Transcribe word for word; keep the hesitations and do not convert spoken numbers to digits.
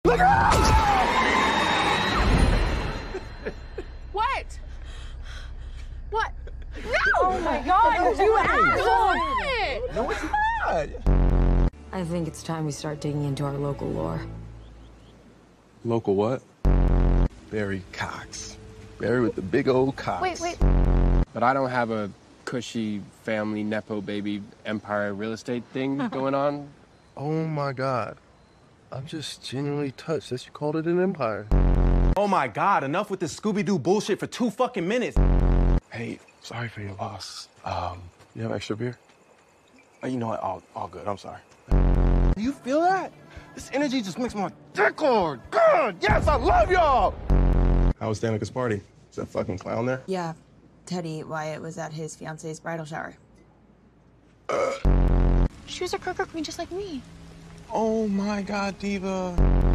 Look out! What? What? No! Oh my God, you asshole! No, it's not. I think it's time we start digging into our local lore. Local what? Barry Cox. Barry with the big old Cox. Wait, wait. But I don't have a cushy family nepo baby empire real estate thing going on. Oh my God. I'm just genuinely touched that you called it an empire. Oh my God, enough with this Scooby-Doo bullshit for two fucking minutes. Hey, sorry for your loss. Um, you have extra beer? Oh, you know what? All, all good. I'm sorry. Do you feel that? This energy just makes my dick hard. God, yes, I love y'all. How was Danica's party? Is that fucking clown there? Yeah, Teddy Wyatt was at his fiance's bridal shower. She was a croaker queen just like me. Oh my God, Diva.